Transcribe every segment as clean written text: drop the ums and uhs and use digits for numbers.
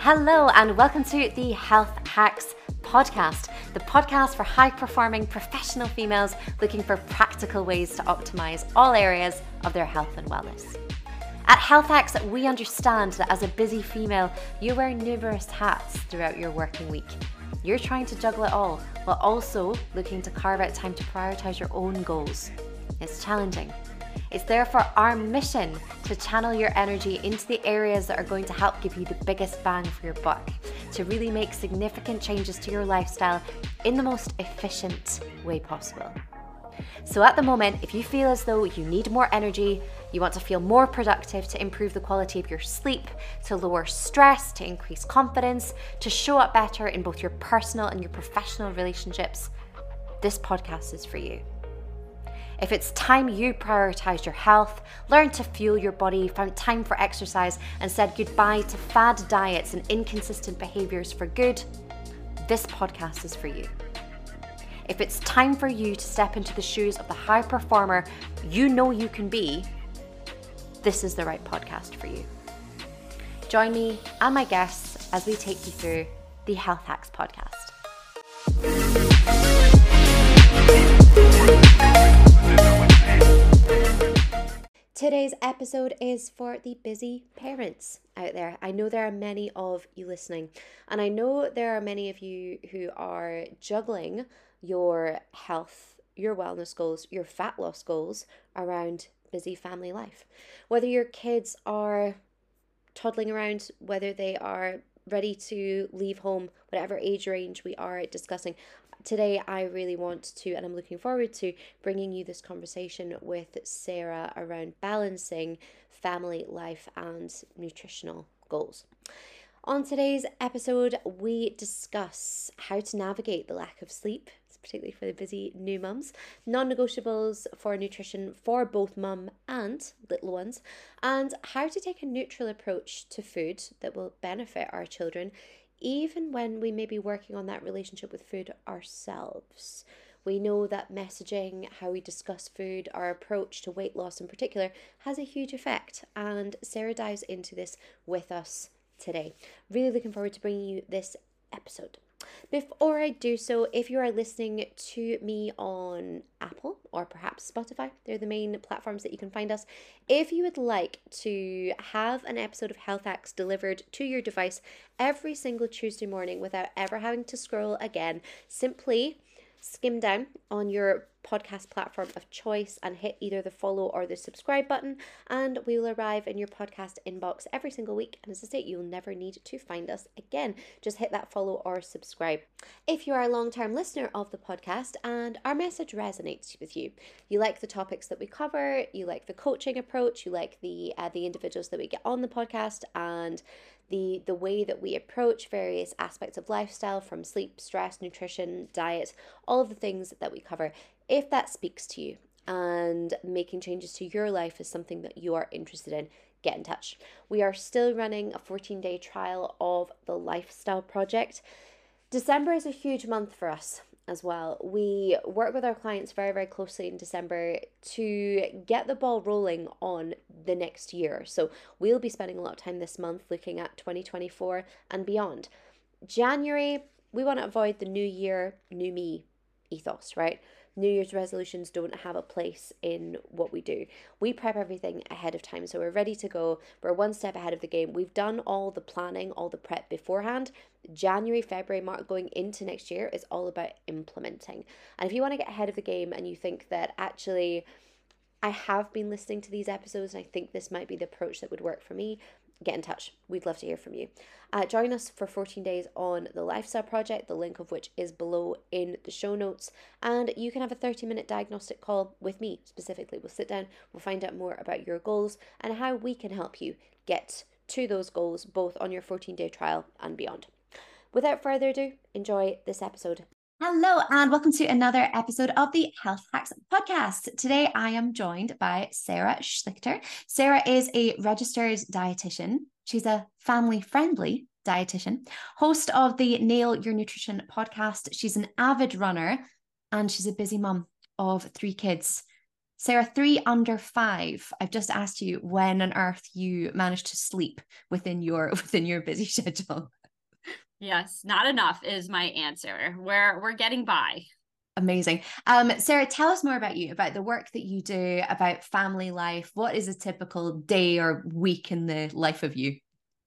Hello and welcome to the Health Hacks podcast, the podcast for high-performing professional females looking for practical ways to optimize all areas of their health and wellness. At Health Hacks, we understand that as a busy female, you wear numerous hats throughout your working week. You're trying to juggle it all while also looking to carve out time to prioritize your own goals. It's challenging. It's therefore our mission to channel your energy into the areas that are going to help give you the biggest bang for your buck, to really make significant changes to your lifestyle in the most efficient way possible. So at the moment, if you feel as though you need more energy, you want to feel more productive, to improve the quality of your sleep, to lower stress, to increase confidence, to show up better in both your personal and your professional relationships, this podcast is for you. If it's time you prioritize your health, learn to fuel your body, found time for exercise, and said goodbye to fad diets and inconsistent behaviors for good, this podcast is for you. If it's time for you to step into the shoes of the high performer you know you can be, this is the right podcast for you. Join me and my guests as we take you through the Health Hacks podcast. Today's episode is for the busy parents out there. I know there are many of you listening, and I know there are many of you who are juggling your health, your wellness goals, your fat loss goals around busy family life. Whether your kids are toddling around, whether they are ready to leave home, whatever age range we are discussing. Today, I really want to, and I'm looking forward to bringing you this conversation with Sarah around balancing family life and nutritional goals. On today's episode, we discuss how to navigate the lack of sleep, particularly for the busy new mums, non-negotiables for nutrition for both mum and little ones, and how to take a neutral approach to food that will benefit our children, even when we may be working on that relationship with food ourselves. We know that messaging, how we discuss food, our approach to weight loss in particular, has a huge effect, and Sarah dives into this with us today. Really looking forward to bringing you this episode. Before I do so, if you are listening to me on Apple or perhaps Spotify, they're the main platforms that you can find us. If you would like to have an episode of Health Hacks delivered to your device every single Tuesday morning without ever having to scroll again, simply skim down on your podcast platform of choice and hit either the follow or the subscribe button, and we will arrive in your podcast inbox every single week. And as I say, you'll never need to find us again. Just hit that follow or subscribe. If you are a long-term listener of the podcast and our message resonates with you, you like the topics that we cover, you like the coaching approach, you like the individuals that we get on the podcast, and the way that we approach various aspects of lifestyle, from sleep, stress, nutrition, diet, all of the things that we cover. If that speaks to you and making changes to your life is something that you are interested in, get in touch. We are still running a 14-day trial of the Lifestyle Project. December is a huge month for us as well. We work with our clients very, very closely in December to get the ball rolling on the next year. So we'll be spending a lot of time this month looking at 2024 and beyond. January, we want to avoid the new year, new me ethos, right? New Year's resolutions don't have a place in what we do. We prep everything ahead of time, so we're ready to go. We're one step ahead of the game. We've done all the planning, all the prep beforehand. January, February, March, going into next year is all about implementing. And if you want to get ahead of the game and you think that actually I have been listening to these episodes and I think this might be the approach that would work for me, get in touch. We'd love to hear from you. Join us for 14 days on the Lifestyle Project, the link of which is below in the show notes. And you can have a 30-minute diagnostic call with me specifically. We'll sit down, we'll find out more about your goals and how we can help you get to those goals, both on your 14-day trial and beyond. Without further ado, enjoy this episode. Hello, and welcome to another episode of the Health Hacks podcast. Today, I am joined by Sarah Schlichter. Sarah is a registered dietitian. She's a family-friendly dietitian, host of the Nail Your Nutrition podcast. She's an avid runner, and she's a busy mum of 3 kids. Sarah, 3 under 5. I've just asked you when on earth you managed to sleep within your within your busy schedule. Yes, not enough is my answer. We're getting by. Amazing. Sarah, tell us more about you, about the work that you do, about family life. What is a typical day or week in the life of you?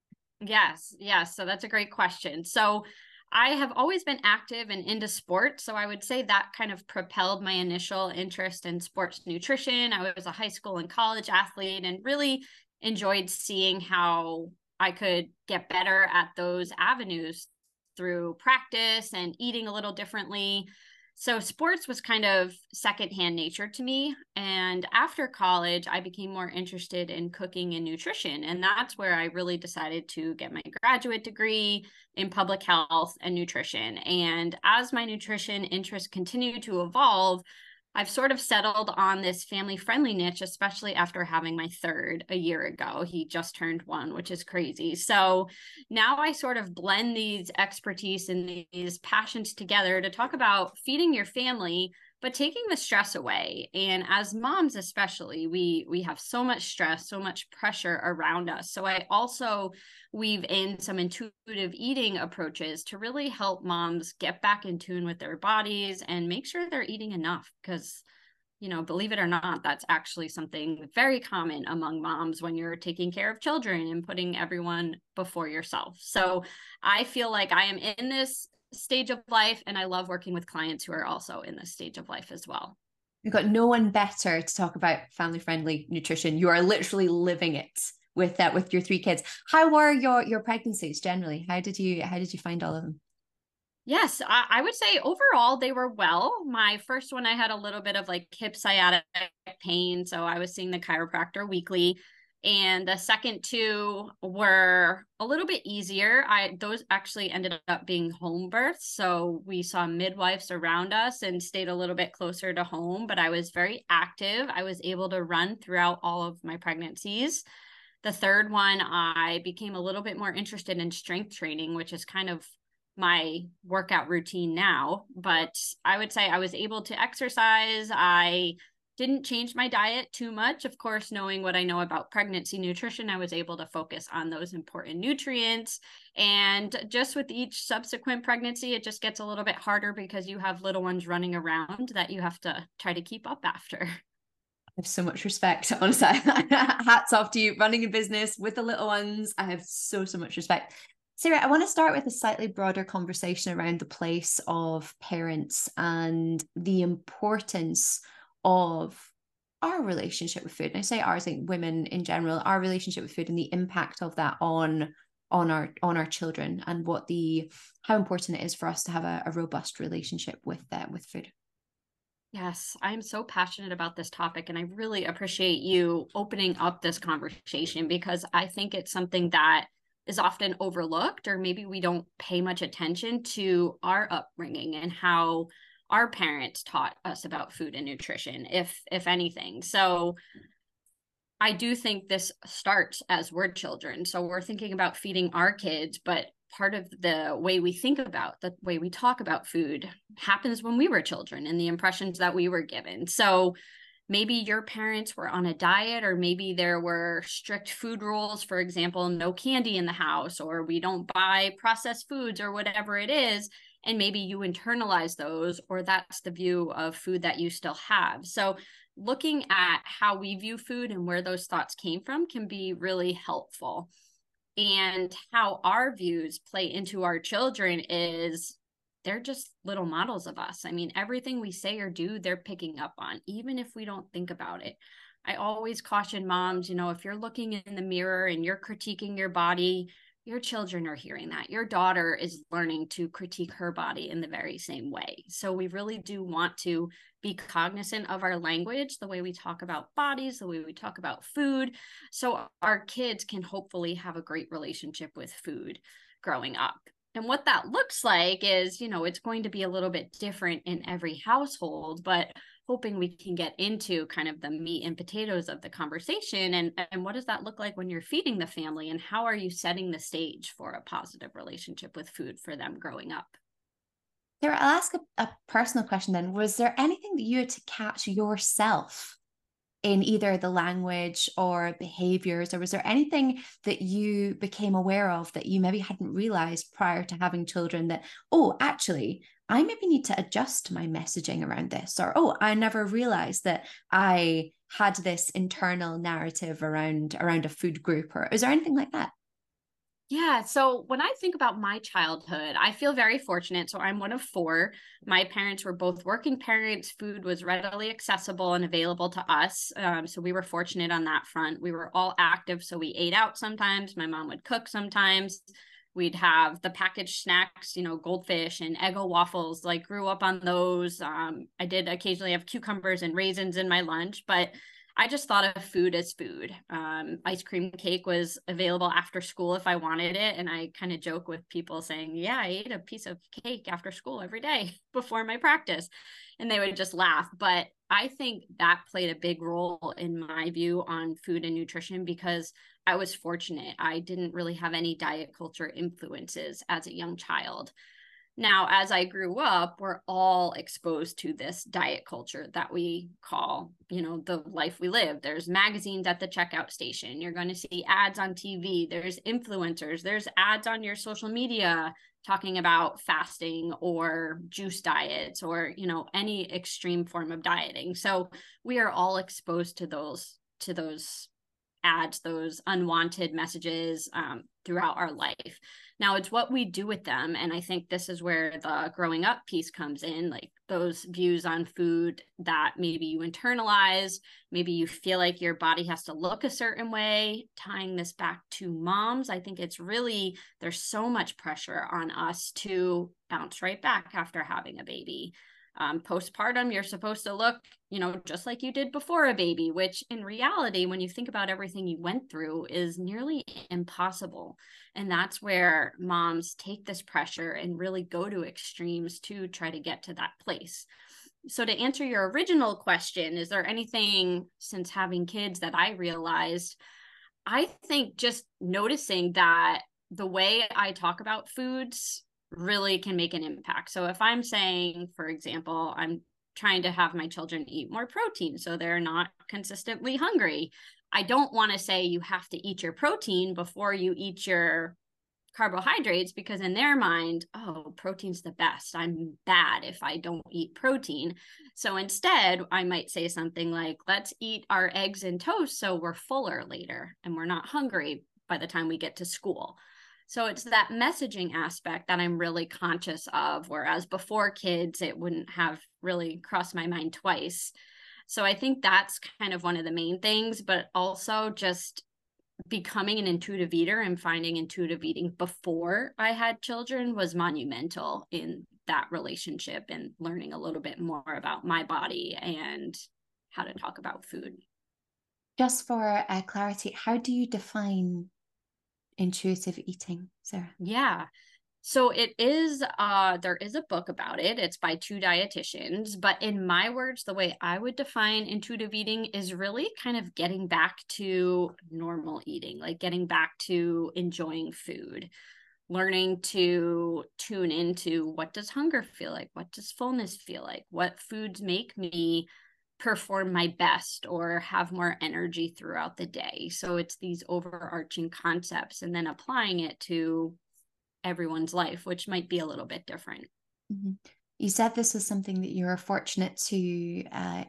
Yes, yes. So that's a great question. So I have always been active and into sports. So I would say that kind of propelled my initial interest in sports nutrition. I was a high school and college athlete and really enjoyed seeing how I could get better at those avenues through practice and eating a little differently. So sports was kind of secondhand nature to me. And after college, I became more interested in cooking and nutrition. And that's where I really decided to get my graduate degree in public health and nutrition. And as my nutrition interests continue to evolve, I've sort of settled on this family friendly niche, especially after having my third a year ago. He just turned one, which is crazy. So now I sort of blend these expertise and these passions together to talk about feeding your family but taking the stress away. And as moms especially, we have so much stress, so much pressure around us. So I also weave in some intuitive eating approaches to really help moms get back in tune with their bodies and make sure they're eating enough because believe it or not, that's actually something very common among moms when you're taking care of children and putting everyone before yourself. So I feel like I am in this stage of life and I love working with clients who are also in this stage of life as well. We've got no one better to talk about family friendly nutrition. You are literally living it with your 3 kids. How were your pregnancies generally? How did you find all of them? Yes, I would say overall they were well. My first one, I had a little bit of like hip sciatic pain, so I was seeing the chiropractor weekly. And the second two were a little bit easier. Those actually ended up being home births, so we saw midwives around us and stayed a little bit closer to home. But I was very active. I was able to run throughout all of my pregnancies. The third one, I became a little bit more interested in strength training, which is kind of my workout routine now. But I would say I was able to exercise. I didn't change my diet too much. Of course, knowing what I know about pregnancy nutrition, I was able to focus on those important nutrients. And just with each subsequent pregnancy, it just gets a little bit harder because you have little ones running around that you have to try to keep up after. I have so much respect, honestly. Hats off to you running a business with the little ones. I have so much respect. Sarah, I want to start with a slightly broader conversation around the place of parents and the importance of our relationship with food. And I say ours, I think women in general, our relationship with food and the impact of that on our children and how important it is for us to have a robust relationship with food. Yes, I'm so passionate about this topic, and I really appreciate you opening up this conversation because I think it's something that is often overlooked, or maybe we don't pay much attention to our upbringing and how our parents taught us about food and nutrition, if anything. So I do think this starts as we're children. So we're thinking about feeding our kids, but part of the way we think about the way we talk about food happens when we were children and the impressions that we were given. So maybe your parents were on a diet, or maybe there were strict food rules, for example, no candy in the house, or we don't buy processed foods, or whatever it is. And maybe you internalize those, or that's the view of food that you still have. So looking at how we view food and where those thoughts came from can be really helpful. And how our views play into our children is they're just little models of us. I mean, everything we say or do, they're picking up on, even if we don't think about it. I always caution moms, if you're looking in the mirror and you're critiquing your body, your children are hearing that. Your daughter is learning to critique her body in the very same way. So we really do want to be cognizant of our language, the way we talk about bodies, the way we talk about food, so our kids can hopefully have a great relationship with food growing up. And what that looks like is, it's going to be a little bit different in every household, but hoping we can get into kind of the meat and potatoes of the conversation. And what does that look like when you're feeding the family? And how are you setting the stage for a positive relationship with food for them growing up? Sarah, I'll ask a personal question then. Was there anything that you had to catch yourself in either the language or behaviors, or was there anything that you became aware of that you maybe hadn't realized prior to having children that, oh, actually, I maybe need to adjust my messaging around this, or, oh, I never realized that I had this internal narrative around a food group, or is there anything like that? Yeah. So when I think about my childhood, I feel very fortunate. So I'm one of four. My parents were both working parents. Food was readily accessible and available to us. So we were fortunate on that front. We were all active. So we ate out sometimes. My mom would cook sometimes. We'd have the packaged snacks, goldfish and Eggo waffles, like grew up on those. I did occasionally have cucumbers and raisins in my lunch, but I just thought of food as food. Ice cream cake was available after school if I wanted it. And I kind of joke with people saying, yeah, I ate a piece of cake after school every day before my practice. And they would just laugh. But I think that played a big role in my view on food and nutrition because I was fortunate. I didn't really have any diet culture influences as a young child. Now, as I grew up, we're all exposed to this diet culture that we call, the life we live. There's magazines at the checkout station. You're going to see ads on TV. There's influencers. There's ads on your social media talking about fasting or juice diets or, any extreme form of dieting. So we are all exposed to those ads, those unwanted messages throughout our life. Now, it's what we do with them. And I think this is where the growing up piece comes in, like those views on food that maybe you internalize, maybe you feel like your body has to look a certain way. Tying this back to moms, I think it's really, there's so much pressure on us to bounce right back after having a baby. Postpartum, you're supposed to look, just like you did before a baby, which in reality, when you think about everything you went through, is nearly impossible. And that's where moms take this pressure and really go to extremes to try to get to that place. So to answer your original question, is there anything since having kids that I realized? I think just noticing that the way I talk about foods really can make an impact. So if I'm saying, for example, I'm trying to have my children eat more protein so they're not consistently hungry, I don't want to say you have to eat your protein before you eat your carbohydrates, because in their mind, oh, protein's the best. I'm bad if I don't eat protein. So instead, I might say something like, let's eat our eggs and toast so we're fuller later and we're not hungry by the time we get to school. So it's that messaging aspect that I'm really conscious of, whereas before kids, it wouldn't have really crossed my mind twice. So I think that's kind of one of the main things, but also just becoming an intuitive eater and finding intuitive eating before I had children was monumental in that relationship and learning a little bit more about my body and how to talk about food. Just for clarity, how do you define intuitive eating, Sarah? Yeah. So it is, there is a book about it. It's by two dietitians, but in my words, the way I would define intuitive eating is really kind of getting back to normal eating, like getting back to enjoying food, learning to tune into what does hunger feel like? What does fullness feel like? What foods make me perform my best or have more energy throughout the day? So it's these overarching concepts and then applying it to everyone's life, which might be a little bit different. Mm-hmm. You said this was something that you were fortunate to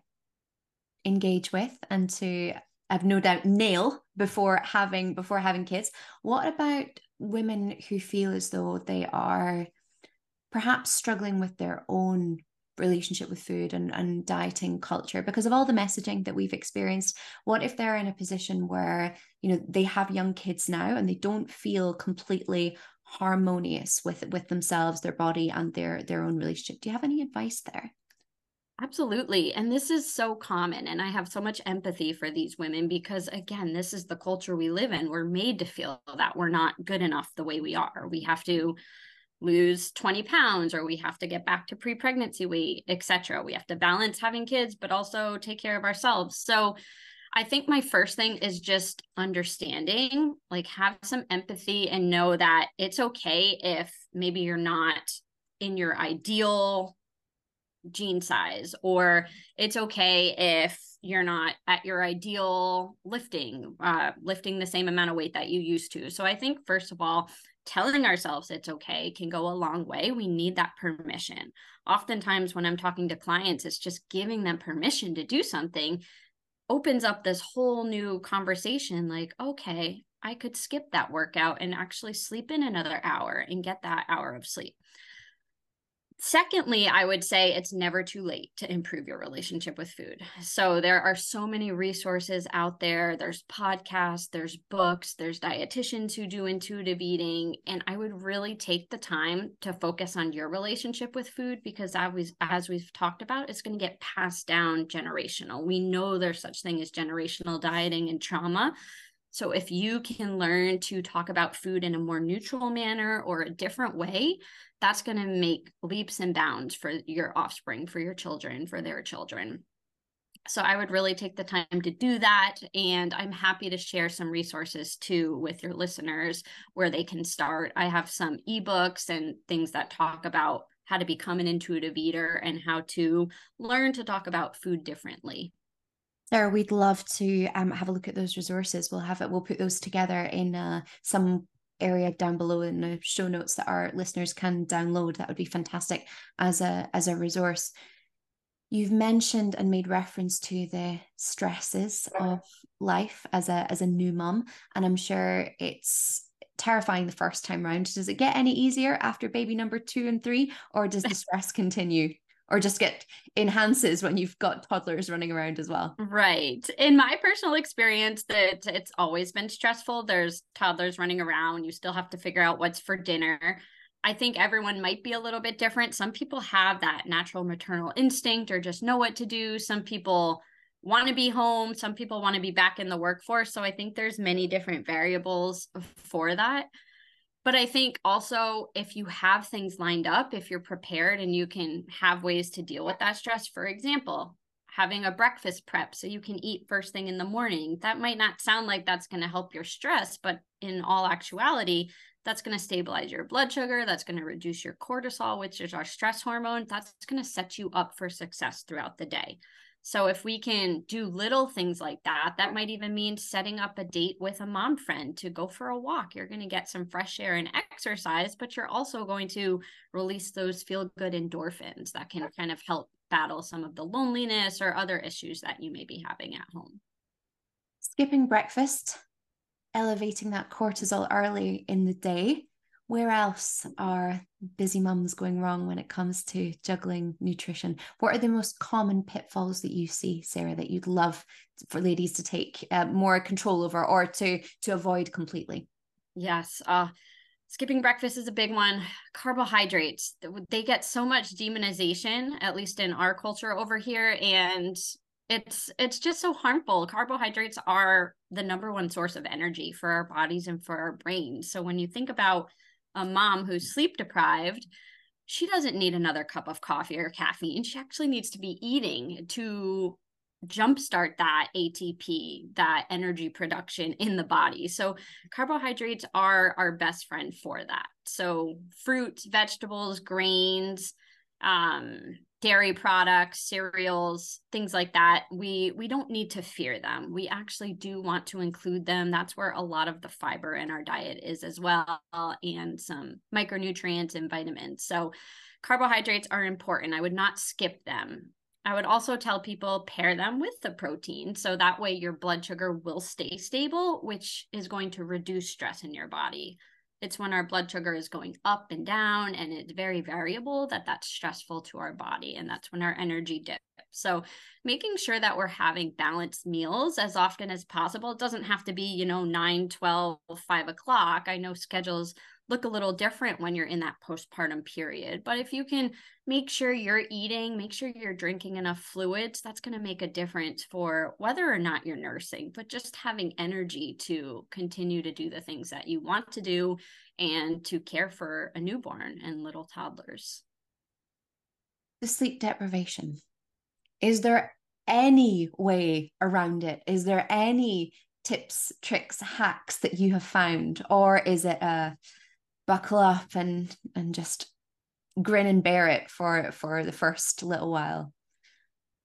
engage with and to have no doubt nail before having kids. What about women who feel as though they are perhaps struggling with their own relationship with food and dieting culture because of all the messaging that we've experienced? What if they're in a position where they have young kids now and they don't feel completely harmonious with themselves, their body, and their own relationship? Do you have any advice there? Absolutely. And this is so common. And I have so much empathy for these women because, again, this is the culture we live in. We're made to feel that we're not good enough the way we are. We have to lose 20 pounds or we have to get back to pre-pregnancy weight, etc. We have to balance having kids, but also take care of ourselves. So I think my first thing is just understanding, like have some empathy and know that it's okay if maybe you're not in your ideal jean size, or it's okay if you're not at your ideal lifting the same amount of weight that you used to. So I think, first of all, telling ourselves it's okay can go a long way. We need that permission. Oftentimes when I'm talking to clients, it's just giving them permission to do something opens up this whole new conversation. Like, okay, I could skip that workout and actually sleep in another hour and get that hour of sleep. Secondly, I would say it's never too late to improve your relationship with food. So there are so many resources out there. There's podcasts, there's books, there's dietitians who do intuitive eating. And I would really take the time to focus on your relationship with food, because as we've talked about, it's going to get passed down generational. We know there's such thing as generational dieting and trauma. So if you can learn to talk about food in a more neutral manner or a different way, that's going to make leaps and bounds for your offspring, for your children, for their children. So I would really take the time to do that. And I'm happy to share some resources too with your listeners where they can start. I have some ebooks and things that talk about how to become an intuitive eater and how to learn to talk about food differently. Sarah, we'd love to have a look at those resources. We'll put those together in some area down below in the show notes that our listeners can download. That would be fantastic as a resource. You've mentioned and made reference to the stresses of life as a new mum, and I'm sure it's terrifying the first time round. Does it get any easier after baby number 2 and 3, or does the stress continue? Or just get enhances when you've got toddlers running around as well? Right. In my personal experience, that it's always been stressful. There's toddlers running around. You still have to figure out what's for dinner. I think everyone might be a little bit different. Some people have that natural maternal instinct or just know what to do. Some people want to be home. Some people want to be back in the workforce. So I think there's many different variables for that. But I think also if you have things lined up, if you're prepared and you can have ways to deal with that stress, for example, having a breakfast prep so you can eat first thing in the morning, that might not sound like that's going to help your stress, but in all actuality, that's going to stabilize your blood sugar. That's going to reduce your cortisol, which is our stress hormone. That's going to set you up for success throughout the day. So if we can do little things like that, that might even mean setting up a date with a mom friend to go for a walk. You're going to get some fresh air and exercise, but you're also going to release those feel-good endorphins that can kind of help battle some of the loneliness or other issues that you may be having at home. Skipping breakfast, elevating that cortisol early in the day. Where else are busy mums going wrong when it comes to juggling nutrition? What are the most common pitfalls that you see, Sarah, that you'd love for ladies to take more control over or to avoid completely? Yes. Skipping breakfast is a big one. Carbohydrates, they get so much demonization, at least in our culture over here. And it's just so harmful. Carbohydrates are the number one source of energy for our bodies and for our brains. So when you think about a mom who's sleep deprived, she doesn't need another cup of coffee or caffeine. She actually needs to be eating to jumpstart that ATP, that energy production in the body. So carbohydrates are our best friend for that. So fruits, vegetables, grains, dairy products, cereals, things like that. We don't need to fear them. We actually do want to include them. That's where a lot of the fiber in our diet is as well, and some micronutrients and vitamins. So carbohydrates are important. I would not skip them. I would also tell people pair them with the protein. So that way your blood sugar will stay stable, which is going to reduce stress in your body. It's when our blood sugar is going up and down and it's very variable that's stressful to our body. And that's when our energy dips. So making sure that we're having balanced meals as often as possible. It doesn't have to be, 9, 12, 5 o'clock. I know schedules look a little different when you're in that postpartum period. But if you can make sure you're eating, make sure you're drinking enough fluids, that's going to make a difference for whether or not you're nursing, but just having energy to continue to do the things that you want to do and to care for a newborn and little toddlers. The sleep deprivation. Is there any way around it? Is there any tips, tricks, hacks that you have found? Or is it a buckle up and just grin and bear it for the first little while?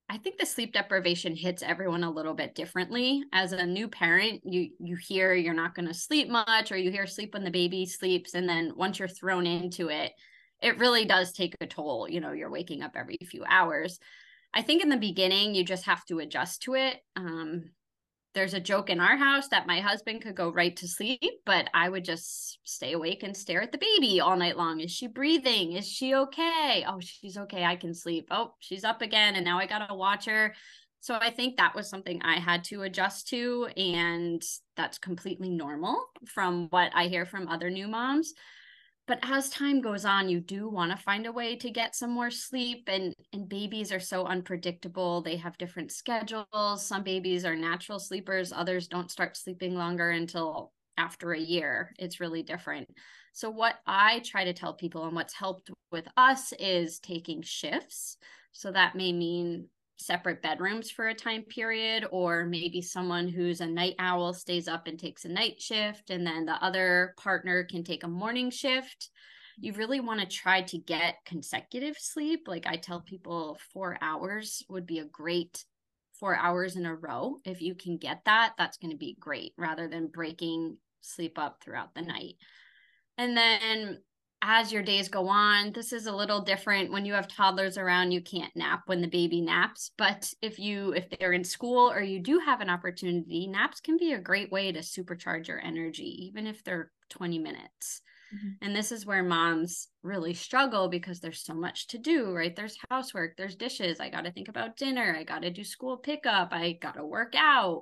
I think the sleep deprivation hits everyone a little bit differently. As a new parent, you hear you're not going to sleep much, or you hear sleep when the baby sleeps. And then once you're thrown into it, it really does take a toll. You know, you're waking up every few hours. I think in the beginning, you just have to adjust to it. There's a joke in our house that my husband could go right to sleep, but I would just stay awake and stare at the baby all night long. Is she breathing? Is she okay? Oh, she's okay. I can sleep. Oh, she's up again. And now I got to watch her. So I think that was something I had to adjust to. And that's completely normal from what I hear from other new moms. But as time goes on, you do want to find a way to get some more sleep, and babies are so unpredictable. They have different schedules. Some babies are natural sleepers, others don't start sleeping longer until after a year. It's really different. So what I try to tell people, and what's helped with us, is taking shifts. So that may mean separate bedrooms for a time period, or maybe someone who's a night owl stays up and takes a night shift, and then the other partner can take a morning shift. You really want to try to get consecutive sleep. Like I tell people 4 hours would be a great 4 hours in a row. If you can get that, that's going to be great, rather than breaking sleep up throughout the night. And then as your days go on, this is a little different. When you have toddlers around, you can't nap when the baby naps. But if they're in school, or you do have an opportunity, naps can be a great way to supercharge your energy, even if they're 20 minutes. Mm-hmm. And this is where moms really struggle, because there's so much to do, right? There's housework, there's dishes. I got to think about dinner. I got to do school pickup. I got to work out.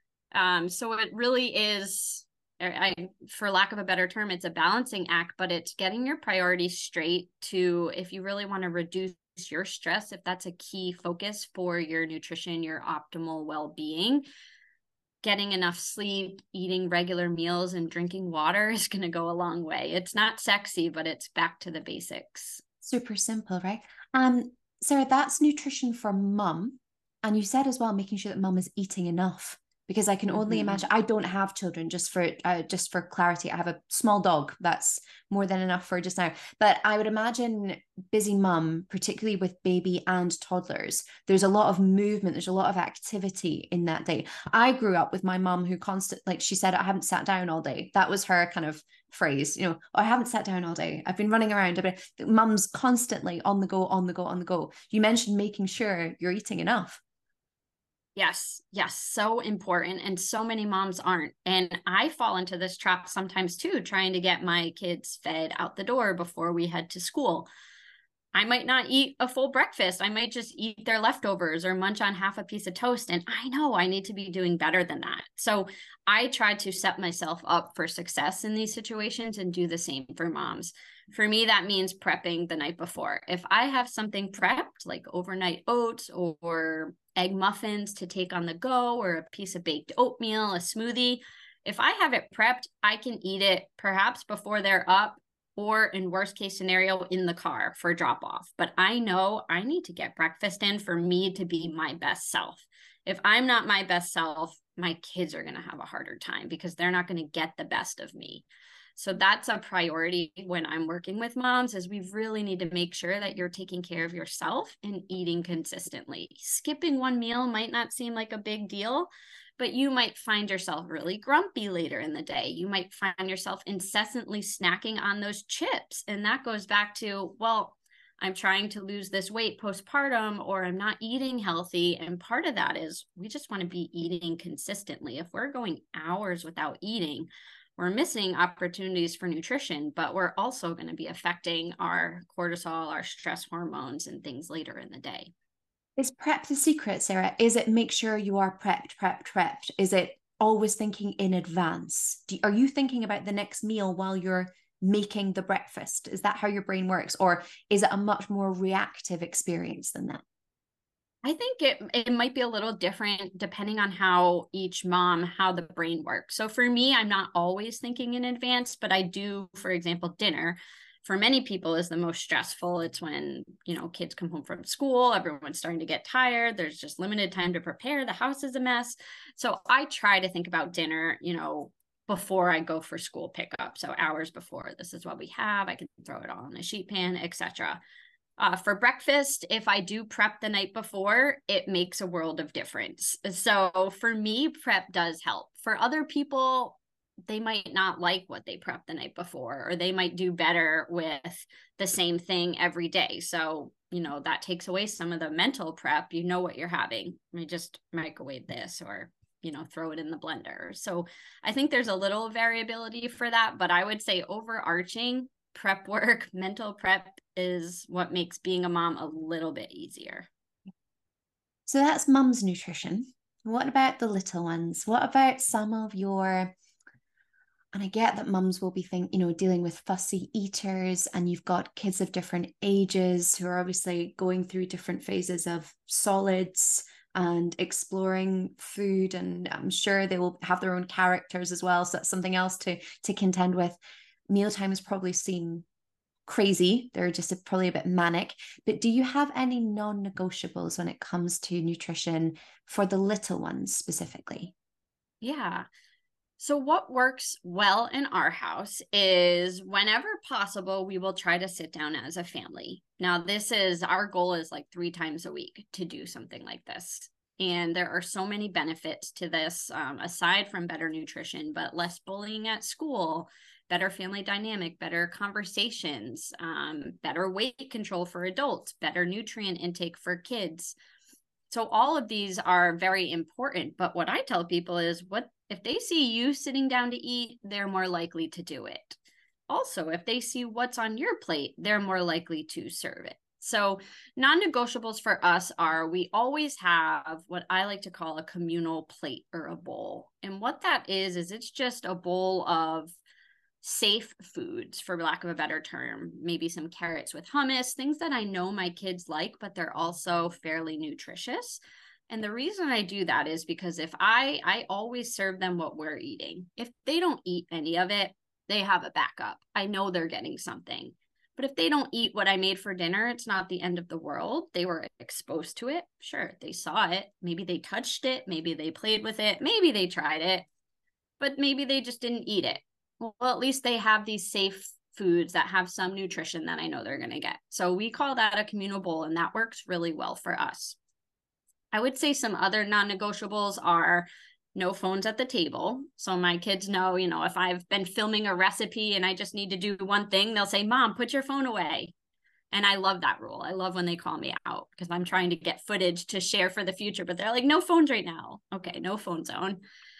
So it really is, for lack of a better term, it's a balancing act, but it's getting your priorities straight. To, if you really want to reduce your stress, if that's a key focus for your nutrition, your optimal well-being, getting enough sleep, eating regular meals, and drinking water is going to go a long way. It's not sexy, but it's back to the basics. Super simple, right? Sarah, that's nutrition for mum. And you said as well, making sure that mum is eating enough. Because I can only imagine, I don't have children, just for clarity. I have a small dog. That's more than enough for just now. But I would imagine busy mum, particularly with baby and toddlers, there's a lot of movement. There's a lot of activity in that day. I grew up with my mum who like she said, I haven't sat down all day. That was her kind of phrase, you know, I haven't sat down all day. I've been running around. But mum's constantly on the go, on the go, on the go. You mentioned making sure you're eating enough. Yes, so important. And so many moms aren't. And I fall into this trap sometimes too, trying to get my kids fed out the door before we head to school. I might not eat a full breakfast. I might just eat their leftovers or munch on half a piece of toast. And I know I need to be doing better than that. So I try to set myself up for success in these situations and do the same for moms. For me, that means prepping the night before. If I have something prepped, like overnight oats or egg muffins to take on the go, or a piece of baked oatmeal, a smoothie, if I have it prepped, I can eat it perhaps before they're up, or in worst case scenario, in the car for drop off. But I know I need to get breakfast in for me to be my best self. If I'm not my best self, my kids are going to have a harder time, because they're not going to get the best of me. So that's a priority when I'm working with moms, is we really need to make sure that you're taking care of yourself and eating consistently. Skipping one meal might not seem like a big deal, but you might find yourself really grumpy later in the day. You might find yourself incessantly snacking on those chips. And that goes back to, well, I'm trying to lose this weight postpartum, or I'm not eating healthy. And part of that is we just want to be eating consistently. If we're going hours without eating, we're missing opportunities for nutrition, but we're also going to be affecting our cortisol, our stress hormones, and things later in the day. Is prep the secret, Sarah? Is it make sure you are prepped? Is it always thinking in advance? Are you thinking about the next meal while you're making the breakfast? Is that how your brain works? Or is it a much more reactive experience than that? I think it might be a little different depending on how the brain works. So for me, I'm not always thinking in advance, but I do, for example, dinner for many people is the most stressful. It's when, kids come home from school, everyone's starting to get tired. There's just limited time to prepare. The house is a mess. So I try to think about dinner, before I go for school pickup. So hours before, this is what we have. I can throw it all in a sheet pan, etc. For breakfast, if I do prep the night before, it makes a world of difference. So for me, prep does help. For other people, they might not like what they prep the night before, or they might do better with the same thing every day. So, that takes away some of the mental prep. You know what you're having. I just microwave this, or, throw it in the blender. So I think there's a little variability for that, but I would say overarching prep work, mental prep is what makes being a mom a little bit easier. So that's mum's nutrition. What about the little ones? What about some of your, and I get that mums will be dealing with fussy eaters, and you've got kids of different ages who are obviously going through different phases of solids and exploring food, and I'm sure they will have their own characters as well. So that's something else to contend with. Mealtimes probably seem crazy. They're just probably a bit manic. But do you have any non-negotiables when it comes to nutrition for the little ones specifically? Yeah. So what works well in our house is whenever possible, we will try to sit down as a family. Now, our goal is like 3 times a week to do something like this. And there are so many benefits to this, aside from better nutrition, but less bullying at school, better family dynamic, better conversations, better weight control for adults, better nutrient intake for kids. So all of these are very important. But what I tell people is, what if they see you sitting down to eat, they're more likely to do it. Also, if they see what's on your plate, they're more likely to serve it. So non-negotiables for us are, we always have what I like to call a communal plate or a bowl. And what that is it's just a bowl of safe foods, for lack of a better term, maybe some carrots with hummus, things that I know my kids like, but they're also fairly nutritious. And the reason I do that is because if I always serve them what we're eating. If they don't eat any of it, they have a backup. I know they're getting something. But if they don't eat what I made for dinner, it's not the end of the world. They were exposed to it. Sure, they saw it. Maybe they touched it. Maybe they played with it. Maybe they tried it. But maybe they just didn't eat it. Well, at least they have these safe foods that have some nutrition that I know they're going to get. So we call that a communal bowl, and that works really well for us. I would say some other non-negotiables are no phones at the table. So my kids know, if I've been filming a recipe and I just need to do one thing, they'll say, "Mom, put your phone away." And I love that rule. I love when they call me out, because I'm trying to get footage to share for the future, but they're like, "No phones right now." Okay, no phone zone.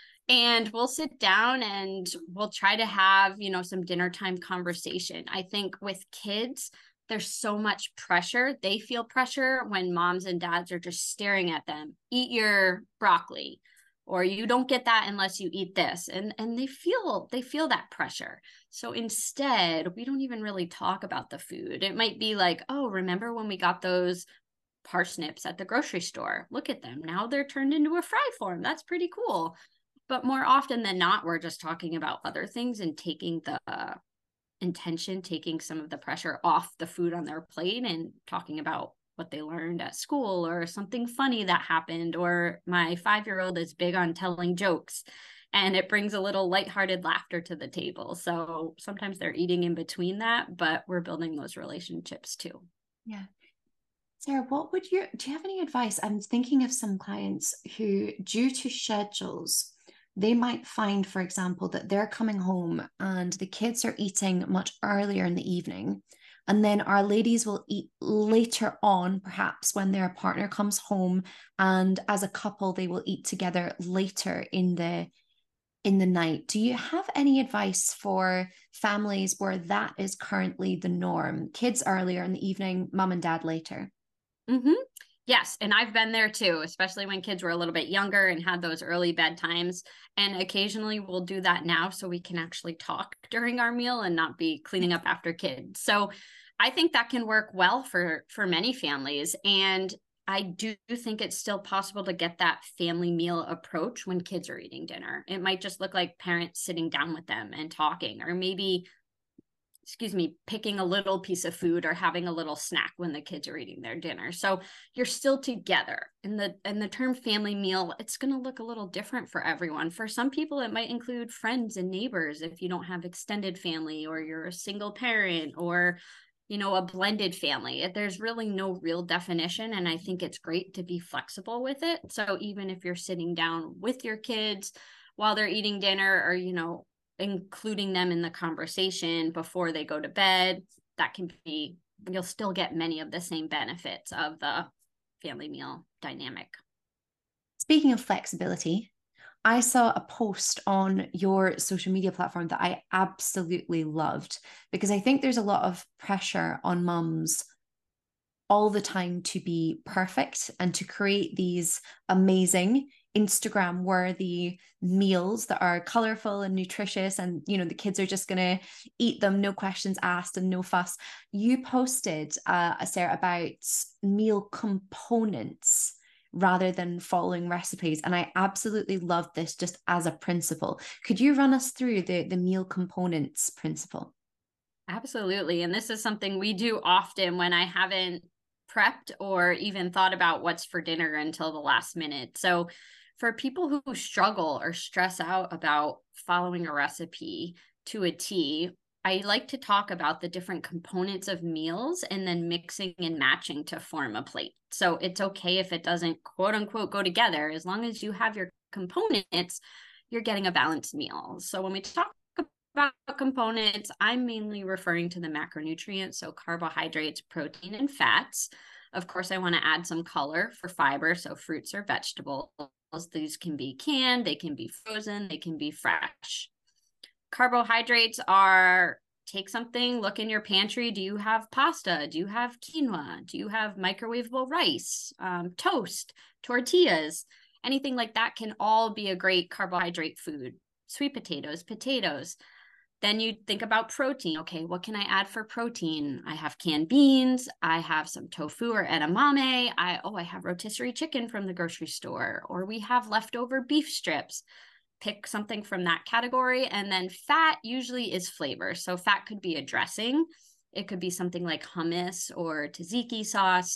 And we'll sit down and we'll try to have, some dinner time conversation. I think with kids, there's so much pressure. They feel pressure when moms and dads are just staring at them. Eat your broccoli, or you don't get that unless you eat this. And they feel that pressure. So instead, we don't even really talk about the food. It might be like, "Oh, remember when we got those parsnips at the grocery store? Look at them. Now they're turned into a fry form. That's pretty cool." But more often than not, we're just talking about other things and taking the taking some of the pressure off the food on their plate, and talking about what they learned at school, or something funny that happened. Or my 5-year-old is big on telling jokes, and it brings a little lighthearted laughter to the table. So sometimes they're eating in between that, but we're building those relationships too. Yeah. Sarah, do you have any advice? I'm thinking of some clients who, due to schedules, they might find, for example, that they're coming home and the kids are eating much earlier in the evening. And then our ladies will eat later on, perhaps when their partner comes home. And as a couple, they will eat together later in the night. Do you have any advice for families where that is currently the norm? Kids earlier in the evening, mom and dad later. Mm-hmm. Yes. And I've been there too, especially when kids were a little bit younger and had those early bedtimes. And occasionally we'll do that now, so we can actually talk during our meal and not be cleaning up after kids. So I think that can work well for many families. And I do think it's still possible to get that family meal approach when kids are eating dinner. It might just look like parents sitting down with them and talking, or maybe picking a little piece of food or having a little snack when the kids are eating their dinner. So you're still together. And the term family meal, it's going to look a little different for everyone. For some people, it might include friends and neighbors if you don't have extended family, or you're a single parent, or a blended family. There's really no real definition. And I think it's great to be flexible with it. So even if you're sitting down with your kids while they're eating dinner, or, including them in the conversation before they go to bed, that can be, you'll still get many of the same benefits of the family meal dynamic. Speaking of flexibility, I saw a post on your social media platform that I absolutely loved, because I think there's a lot of pressure on mums all the time to be perfect and to create these amazing Instagram worthy meals that are colorful and nutritious, and the kids are just going to eat them, no questions asked and no fuss. You posted, Sarah, about meal components rather than following recipes, and I absolutely love this just as a principle. Could you run us through the meal components principle? Absolutely. And this is something we do often when I haven't prepped or even thought about what's for dinner until the last minute. So for people who struggle or stress out about following a recipe to a T, I like to talk about the different components of meals and then mixing and matching to form a plate. So it's okay if it doesn't quote unquote go together. As long as you have your components, you're getting a balanced meal. So when we talk about components, I'm mainly referring to the macronutrients, so carbohydrates, protein, and fats. Of course, I want to add some color for fiber, so fruits or vegetables. These can be canned, they can be frozen, they can be fresh. Carbohydrates are, take something, look in your pantry. Do you have pasta? Do you have quinoa? Do you have microwavable rice, toast, tortillas? Anything like that can all be a great carbohydrate food. Sweet potatoes, potatoes. Then you think about protein. Okay, what can I add for protein? I have canned beans. I have some tofu or edamame. I have rotisserie chicken from the grocery store, or we have leftover beef strips. Pick something from that category. And then fat usually is flavor. So fat could be a dressing. It could be something like hummus or tzatziki sauce,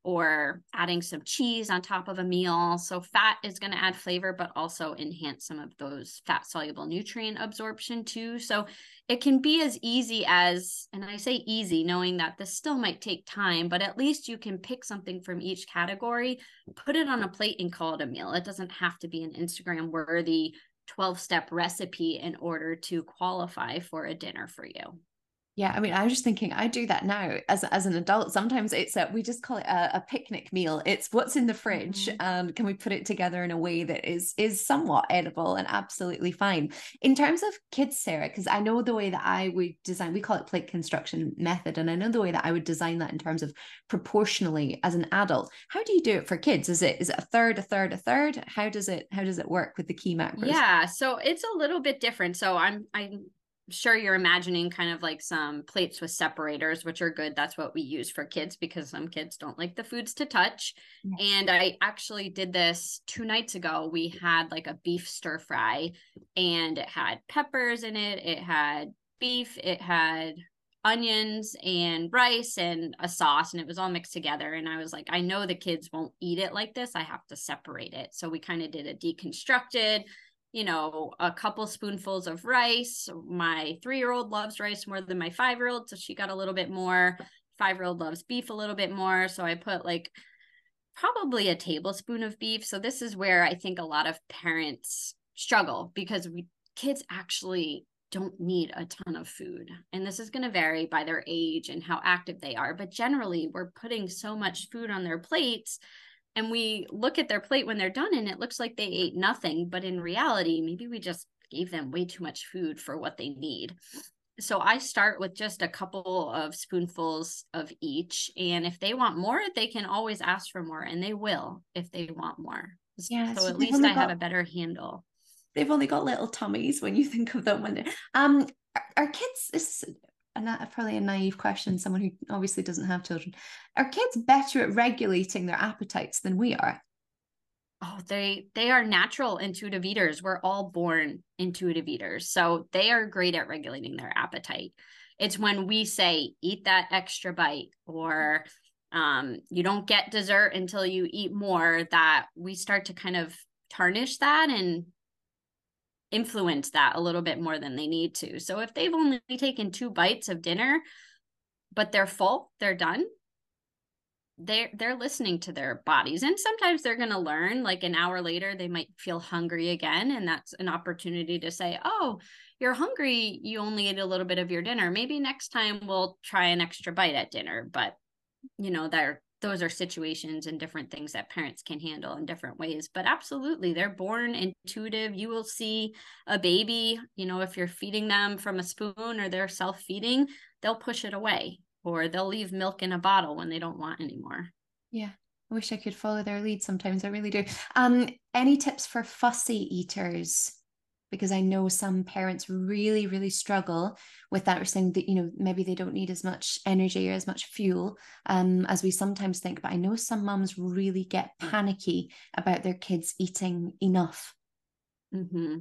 or adding some cheese on top of a meal. So fat is going to add flavor, but also enhance some of those fat soluble nutrient absorption too. So it can be as easy as, and I say easy, knowing that this still might take time, but at least you can pick something from each category, put it on a plate and call it a meal. It doesn't have to be an Instagram worthy 12-step recipe in order to qualify for a dinner for you. Yeah, I mean, I was just thinking, I do that now as an adult. Sometimes it's we just call it a picnic meal. It's what's in the fridge, and can we put it together in a way that is somewhat edible and absolutely fine. In terms of kids, Sarah, because I know the way that I would design, we call it plate construction method, and I know the way that I would design that in terms of proportionally as an adult. How do you do it for kids? Is it a third, a third, a third? How does it work with the key macros? Yeah, so it's a little bit different. So I'm sure you're imagining kind of like some plates with separators, which are good. That's what we use for kids because some kids don't like the foods to touch. Yeah. And I actually did this 2 nights ago. We had like a beef stir fry, and it had peppers in it. It had beef, it had onions and rice and a sauce, and it was all mixed together. And I was like, I know the kids won't eat it like this. I have to separate it. So we kind of did a deconstructed, a couple spoonfuls of rice. My 3-year-old loves rice more than my 5-year-old, so she got a little bit more. 5-year-old loves beef a little bit more, so I put like probably a tablespoon of beef. So this is where I think a lot of parents struggle, because kids actually don't need a ton of food. And this is going to vary by their age and how active they are. But generally, we're putting so much food on their plates, and we look at their plate when they're done and it looks like they ate nothing. But in reality, maybe we just gave them way too much food for what they need. So I start with just a couple of spoonfuls of each. And if they want more, they can always ask for more, and they will if they want more. Yeah, so at least I have a better handle. They've only got little tummies when you think of them. When are kids, this is probably a naive question, someone who obviously doesn't have children, are kids better at regulating their appetites than we are? Oh, they are natural intuitive eaters. We're all born intuitive eaters. So they are great at regulating their appetite. It's when we say, eat that extra bite, or you don't get dessert until you eat more, that we start to kind of tarnish that and influence that a little bit more than they need to. So if they've only taken 2 bites of dinner, but they're full, they're done, they're listening to their bodies. And sometimes they're going to learn, like an hour later they might feel hungry again, and that's an opportunity to say, oh, you're hungry, you only ate a little bit of your dinner, maybe next time we'll try an extra bite at dinner. But those are situations and different things that parents can handle in different ways. But absolutely, they're born intuitive. You will see a baby, if you're feeding them from a spoon or they're self-feeding, they'll push it away, or they'll leave milk in a bottle when they don't want anymore. Yeah. I wish I could follow their lead sometimes. I really do. Any tips for fussy eaters? Because I know some parents really, really struggle with that. We're saying that, maybe they don't need as much energy or as much fuel as we sometimes think. But I know some mums really get panicky about their kids eating enough. Mm-hmm.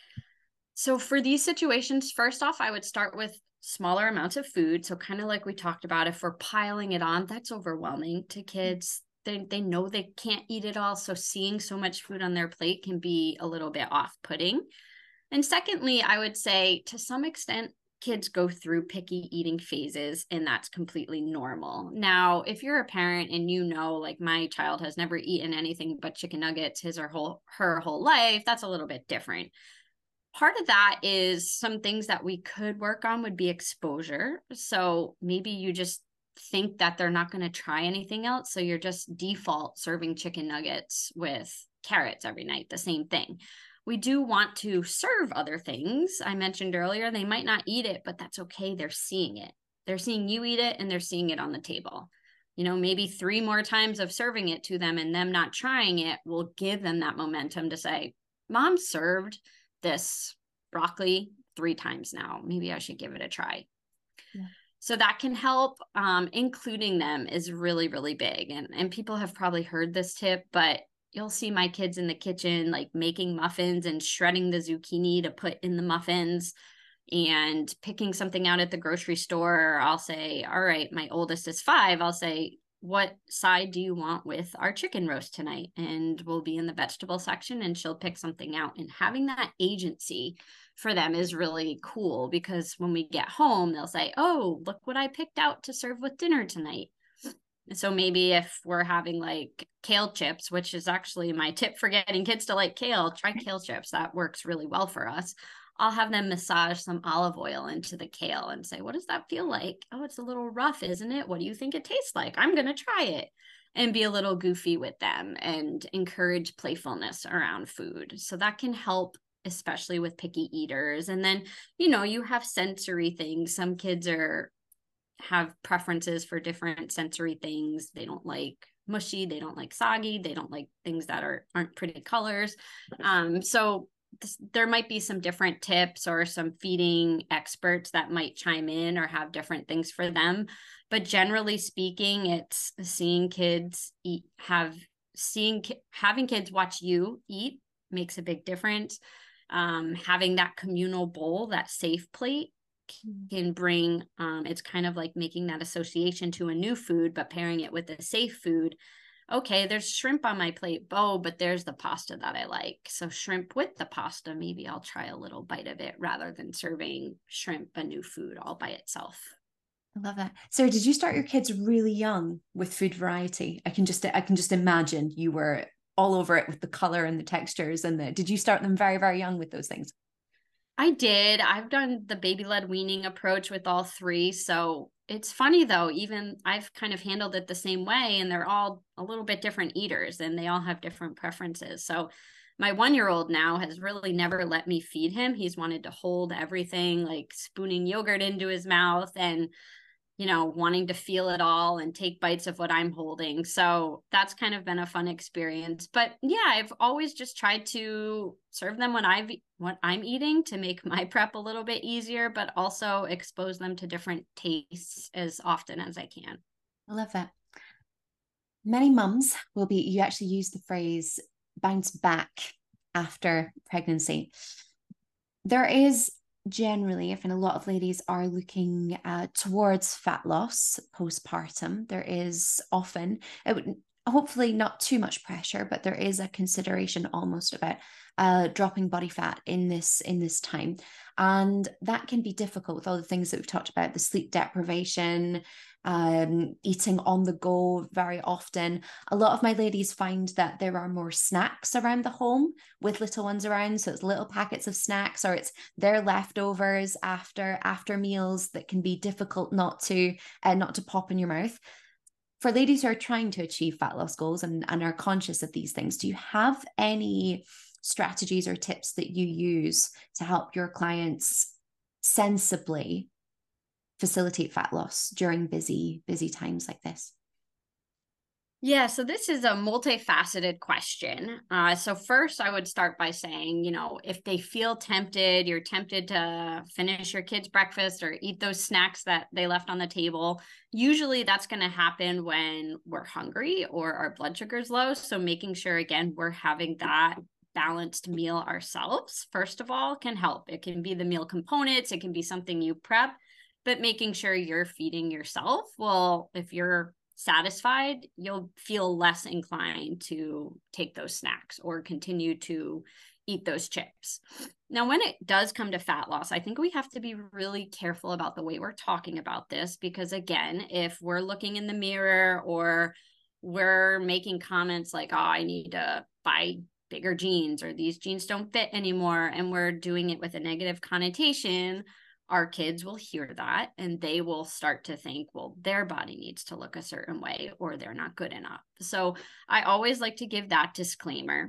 So for these situations, first off, I would start with smaller amounts of food. So kind of like we talked about, if we're piling it on, that's overwhelming to kids. They know they can't eat it all. So seeing so much food on their plate can be a little bit off-putting. And secondly, I would say to some extent, kids go through picky eating phases, and that's completely normal. Now, if you're a parent and like my child has never eaten anything but chicken nuggets her whole life, that's a little bit different. Part of that is some things that we could work on would be exposure. So maybe you just think that they're not going to try anything else. So you're just default serving chicken nuggets with carrots every night, the same thing. We do want to serve other things. I mentioned earlier, they might not eat it, but that's okay. They're seeing it. They're seeing you eat it, and they're seeing it on the table. Maybe 3 more times of serving it to them and them not trying it will give them that momentum to say, Mom served this broccoli 3 times now. Maybe I should give it a try. Yeah. So that can help. Including them is really, really big. And people have probably heard this tip, but you'll see my kids in the kitchen, like making muffins and shredding the zucchini to put in the muffins and picking something out at the grocery store. I'll say, all right, my oldest is 5. I'll say, what side do you want with our chicken roast tonight? And we'll be in the vegetable section, and she'll pick something out. And having that agency for them is really cool, because when we get home, they'll say, oh, look what I picked out to serve with dinner tonight. So maybe if we're having like kale chips, which is actually my tip for getting kids to like kale, try kale chips. That works really well for us. I'll have them massage some olive oil into the kale and say, what does that feel like? Oh, it's a little rough, isn't it? What do you think it tastes like? I'm going to try it, and be a little goofy with them and encourage playfulness around food. So that can help, especially with picky eaters. And then, you have sensory things. Some kids have preferences for different sensory things. They don't like mushy, they don't like soggy, they don't like things that aren't pretty colors. So there might be some different tips or some feeding experts that might chime in or have different things for them. But generally speaking, it's seeing kids eat, having kids watch you eat makes a big difference. Having that communal bowl, that safe plate, can bring it's kind of like making that association to a new food, but pairing it with a safe food. Okay, there's shrimp on my plate, but there's the pasta that I like, so shrimp with the pasta, maybe I'll try a little bite of it, rather than serving shrimp, a new food, all by itself. I love that. Sarah, did you start your kids really young with food variety? I can just imagine you were all over it with the color and the textures, and did you start them very, very young with those things? I did. I've done the baby-led weaning approach with all 3. So it's funny though, even I've kind of handled it the same way, and they're all a little bit different eaters, and they all have different preferences. So my 1-year-old now has really never let me feed him. He's wanted to hold everything, like spooning yogurt into his mouth and wanting to feel it all and take bites of what I'm holding. So that's kind of been a fun experience. But yeah, I've always just tried to serve them what I'm eating to make my prep a little bit easier, but also expose them to different tastes as often as I can. I love that. Many mums you actually use the phrase bounce back after pregnancy. There is generally, if a lot of ladies are looking towards fat loss postpartum, there is often, hopefully not too much pressure, but there is a consideration almost about dropping body fat in this time. And that can be difficult with all the things that we've talked about, the sleep deprivation, eating on the go very often. A lot of my ladies find that there are more snacks around the home with little ones around. So it's little packets of snacks, or it's their leftovers after meals that can be difficult not to pop in your mouth. For ladies who are trying to achieve fat loss goals and are conscious of these things, do you have any strategies or tips that you use to help your clients sensibly facilitate fat loss during busy times like this? Yeah, so this is a multifaceted question. So first, I would start by saying, if they feel tempted, you're tempted to finish your kids' breakfast or eat those snacks that they left on the table, usually that's going to happen when we're hungry or our blood sugar is low. So making sure, again, we're having that balanced meal ourselves, first of all, can help. It can be the meal components, it can be something you prep, but making sure you're feeding yourself. Well, if you're satisfied, you'll feel less inclined to take those snacks or continue to eat those chips. Now, when it does come to fat loss, I think we have to be really careful about the way we're talking about this, because again, if we're looking in the mirror or we're making comments like, oh, I need to buy bigger jeans, or these jeans don't fit anymore, and we're doing it with a negative connotation, our kids will hear that and they will start to think, well, their body needs to look a certain way or they're not good enough. So I always like to give that disclaimer.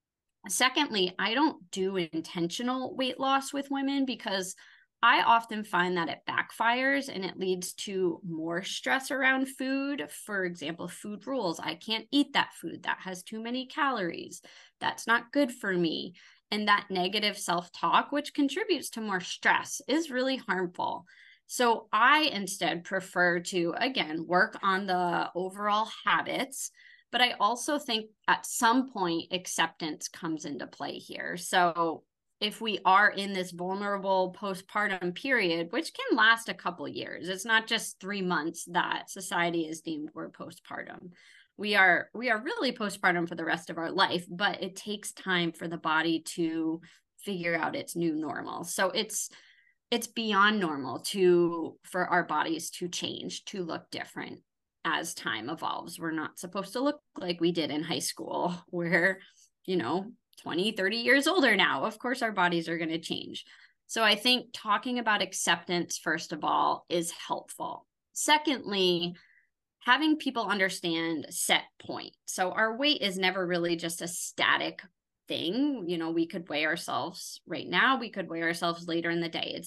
Secondly, I don't do intentional weight loss with women because I often find that it backfires and it leads to more stress around food. For example, food rules. I can't eat that food. That has too many calories. That's not good for me. And that negative self-talk, which contributes to more stress, is really harmful. So I instead prefer to, again, work on the overall habits, but I also think at some point acceptance comes into play here. So if we are in this vulnerable postpartum period, which can last a couple years, it's not just 3 months that society has deemed we're postpartum. We are really postpartum for the rest of our life, but it takes time for the body to figure out its new normal. So it's beyond normal for our bodies to change, to look different as time evolves. We're not supposed to look like we did in high school. We're, 20, 30 years older now. Of course, our bodies are going to change. So I think talking about acceptance, first of all, is helpful. Secondly, having people understand set point. So our weight is never really just a static thing. We could weigh ourselves right now. We could weigh ourselves later in the day. It's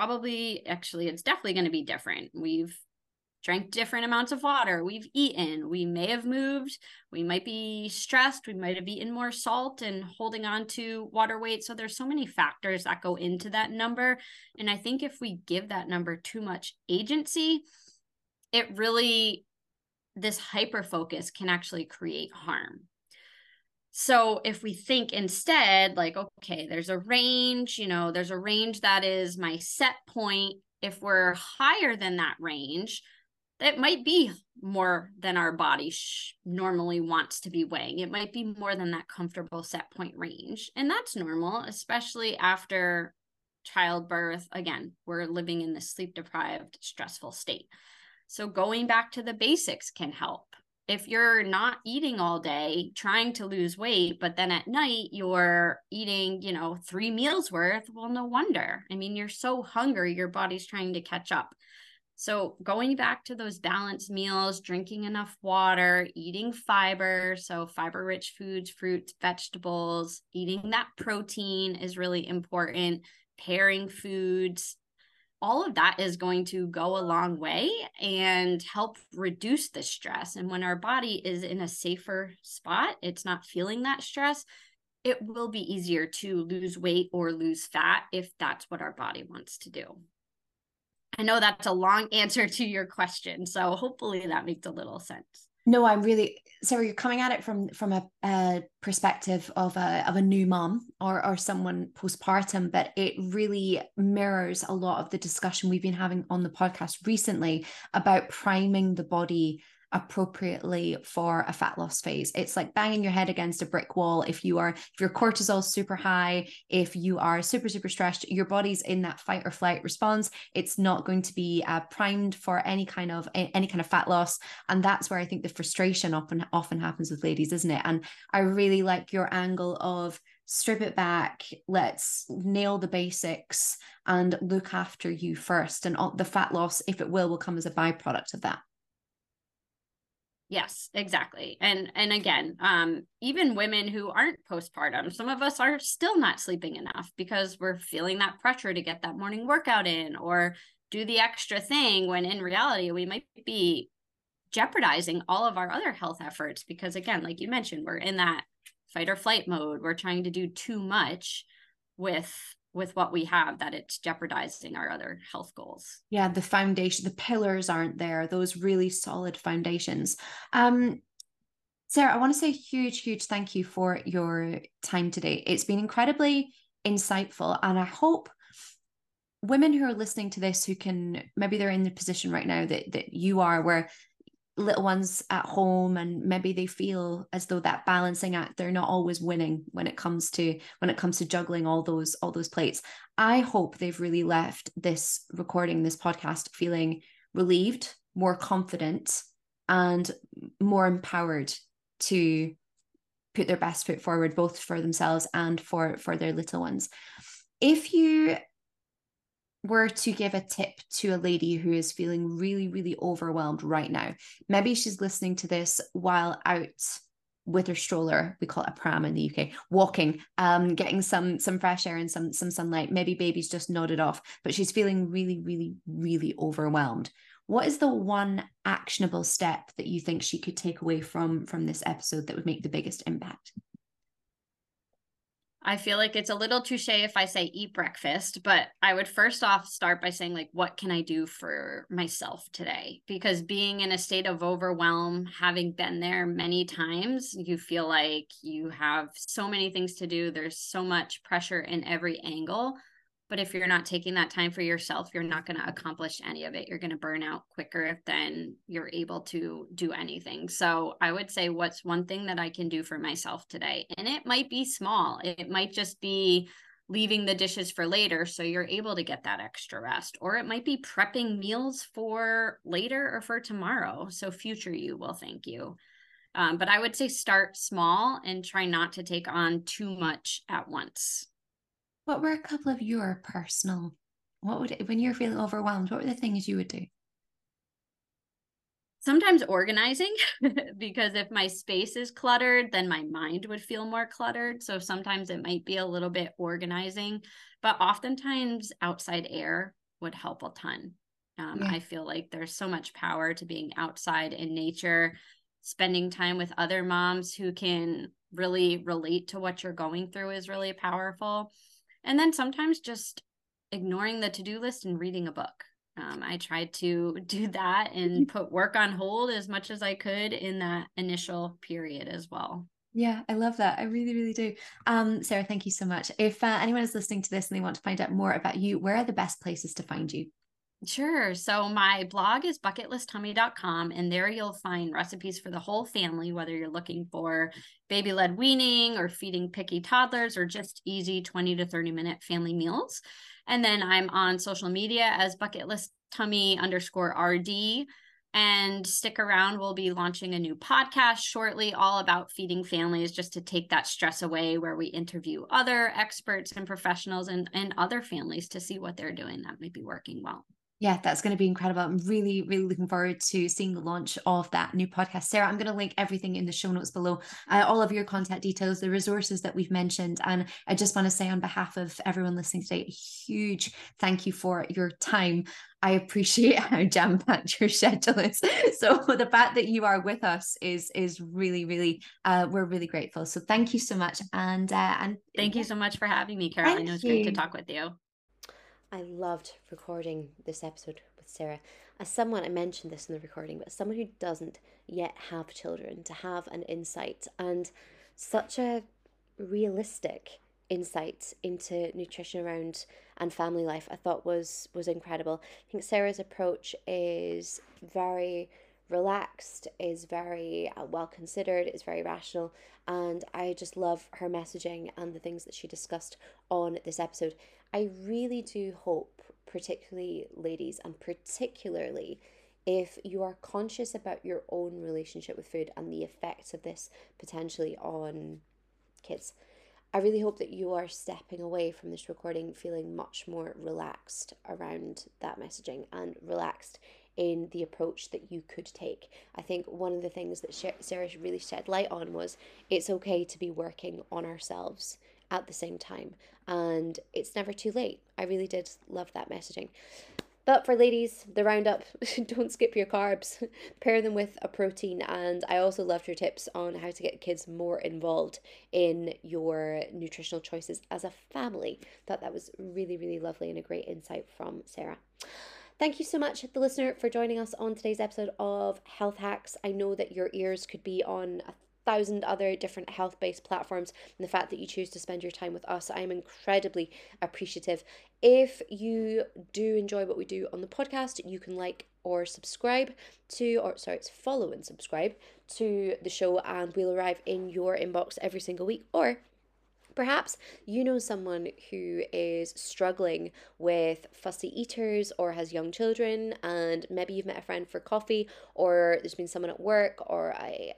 definitely going to be different. We've drank different amounts of water. We've eaten. We may have moved. We might be stressed. We might have eaten more salt and holding on to water weight. So there's so many factors that go into that number. And I think if we give that number too much agency, this hyper focus can actually create harm. So if we think instead, like, okay, there's a range, there's a range that is my set point. If we're higher than that range, it might be more than our body normally wants to be weighing. It might be more than that comfortable set point range. And that's normal, especially after childbirth. Again, we're living in this sleep deprived, stressful state. So going back to the basics can help. If you're not eating all day, trying to lose weight, but then at night you're eating, 3 meals worth, well, no wonder. I mean, you're so hungry, your body's trying to catch up. So going back to those balanced meals, drinking enough water, eating fiber, so fiber-rich foods, fruits, vegetables, eating that protein is really important, pairing foods, all of that is going to go a long way and help reduce the stress. And when our body is in a safer spot, it's not feeling that stress, it will be easier to lose weight or lose fat if that's what our body wants to do. I know that's a long answer to your question, so hopefully that makes a little sense. No, I'm really, Sarah, you're coming at it from a perspective of a new mom or someone postpartum, but it really mirrors a lot of the discussion we've been having on the podcast recently about priming the body appropriately for a fat loss phase. It's like banging your head against a brick wall. If your cortisol is super high, if you are super, super stressed, your body's in that fight or flight response. It's not going to be primed for any kind of fat loss. And that's where I think the frustration often happens with ladies, isn't it? And I really like your angle of strip it back, let's nail the basics and look after you first. And the fat loss, if it will come as a byproduct of that. Yes, exactly. And again, even women who aren't postpartum, some of us are still not sleeping enough because we're feeling that pressure to get that morning workout in or do the extra thing, when in reality, we might be jeopardizing all of our other health efforts because, again, like you mentioned, we're in that fight or flight mode. We're trying to do too much with what we have, that it's jeopardizing our other health goals. Yeah, the foundation, the pillars aren't there, those really solid foundations. Sarah, I want to say a huge thank you for your time today. It's been incredibly insightful, and I hope women who are listening to this, who can, maybe they're in the position right now that you are, where little ones at home and maybe they feel as though that balancing act, they're not always winning when it comes to juggling all those plates. I hope they've really left this podcast feeling relieved, more confident, and more empowered to put their best foot forward, both for themselves and for their little ones. If you were to give a tip to a lady who is feeling really, really overwhelmed right now, maybe she's listening to this while out with her stroller, we call it a pram in the UK, walking, getting some fresh air and some sunlight, maybe baby's just nodded off, but she's feeling really, really, really overwhelmed. What is the one actionable step that you think she could take away from this episode that would make the biggest impact? I feel like it's a little touche if I say eat breakfast, but I would first off start by saying, like, what can I do for myself today? Because being in a state of overwhelm, having been there many times, you feel like you have so many things to do. There's so much pressure in every angle. But if you're not taking that time for yourself, you're not going to accomplish any of it. You're going to burn out quicker than you're able to do anything. So I would say, what's one thing that I can do for myself today? And it might be small. It might just be leaving the dishes for later so you're able to get that extra rest. Or it might be prepping meals for later or for tomorrow, so future you will thank you. But I would say start small and try not to take on too much at once. What were a couple of your personal, when you're feeling overwhelmed, what were the things you would do? Sometimes organizing, because if my space is cluttered, then my mind would feel more cluttered. So sometimes it might be a little bit organizing, but oftentimes outside air would help a ton. I feel like there's so much power to being outside in nature, spending time with other moms who can really relate to what you're going through is really powerful. And then sometimes just ignoring the to-do list and reading a book. I tried to do that and put work on hold as much as I could in that initial period as well. Yeah, I love that. I really, really do. Sarah, thank you so much. If anyone is listening to this and they want to find out more about you, where are the best places to find you? Sure. So my blog is bucketlesstummy.com, and there you'll find recipes for the whole family, whether you're looking for baby-led weaning or feeding picky toddlers or just easy 20 to 30-minute family meals. And then I'm on social media as bucketlesstummy_RD. And stick around, we'll be launching a new podcast shortly, all about feeding families, just to take that stress away, where we interview other experts and professionals and other families to see what they're doing that might be working well. Yeah, that's going to be incredible. I'm really, really looking forward to seeing the launch of that new podcast. Sarah, I'm going to link everything in the show notes below, all of your contact details, the resources that we've mentioned. And I just want to say, on behalf of everyone listening today, a huge thank you for your time. I appreciate how jam-packed your schedule is. So the fact that you are with us is really, really, we're really grateful. So thank you so much. And thank you so much for having me, Caroline. It was great to talk with you. I loved recording this episode with Sarah. As someone, I mentioned this in the recording, but as someone who doesn't yet have children, to have an insight and such a realistic insight into nutrition around and family life, I thought was incredible. I think Sarah's approach is very relaxed, is very well considered, is very rational, and I just love her messaging and the things that she discussed on this episode. I really do hope, particularly ladies, and particularly if you are conscious about your own relationship with food and the effects of this potentially on kids, I really hope that you are stepping away from this recording feeling much more relaxed around that messaging and relaxed in the approach that you could take. I think one of the things that Sarah really shed light on was it's okay to be working on ourselves at the same time, and it's never too late. I really did love that messaging. But for ladies, the roundup, don't skip your carbs, pair them with a protein. And I also loved her tips on how to get kids more involved in your nutritional choices as a family. Thought that was really, really lovely and a great insight from Sarah. Thank you so much, the listener, for joining us on today's episode of Health Hacks. I know that your ears could be on 1,000 other different health-based platforms, and the fact that you choose to spend your time with us, I'm incredibly appreciative. If you do enjoy what we do on the podcast, you can like or subscribe to, or sorry, it's follow and subscribe to the show, and we'll arrive in your inbox every single week. Or perhaps you know someone who is struggling with fussy eaters or has young children, and maybe you've met a friend for coffee, or there's been someone at work or a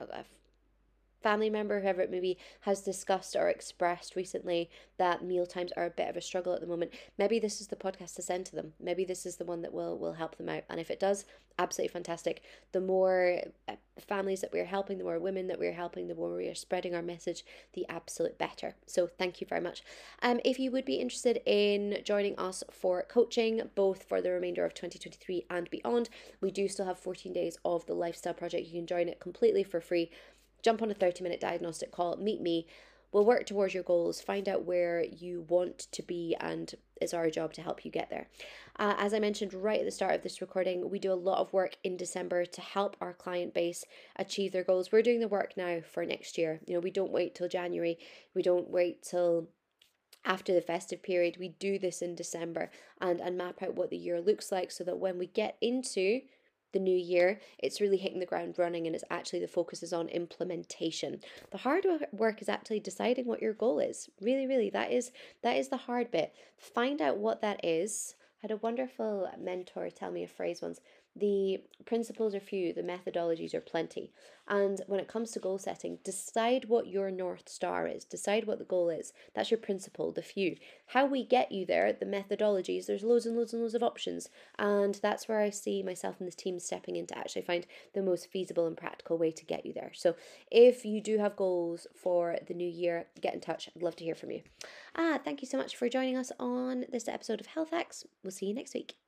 family member, whoever it may be, has discussed or expressed recently that meal times are a bit of a struggle at the moment. Maybe this is the podcast to send to them. Maybe this is the one that will help them out. And if it does, absolutely fantastic. The more families that we're helping, the more women that we're helping, the more we are spreading our message, the absolute better. So thank you very much. If you would be interested in joining us for coaching, both for the remainder of 2023 and beyond, we do still have 14 days of the Lifestyle Project. You can join it completely for free. Jump on a 30-minute diagnostic call, meet me. We'll work towards your goals, find out where you want to be, and it's our job to help you get there. As I mentioned right at the start of this recording, we do a lot of work in December to help our client base achieve their goals. We're doing the work now for next year. You know, we don't wait till January. We don't wait till after the festive period. We do this in December and map out what the year looks like, so that when we get into the new year, it's really hitting the ground running, and it's actually the focus is on implementation. The hard work is actually deciding what your goal is. Really, that is the hard bit. Find out what that is. I had a wonderful mentor tell me a phrase once: the principles are few, the methodologies are plenty. And when it comes to goal setting, decide what your North Star is. Decide what the goal is. That's your principle, the few. How we get you there, the methodologies, there's loads and loads of options. And that's where I see myself and this team stepping in to actually find the most feasible and practical way to get you there. So if you do have goals for the new year, get in touch. I'd love to hear from you. Thank you so much for joining us on this episode of Health Hacks. We'll see you next week.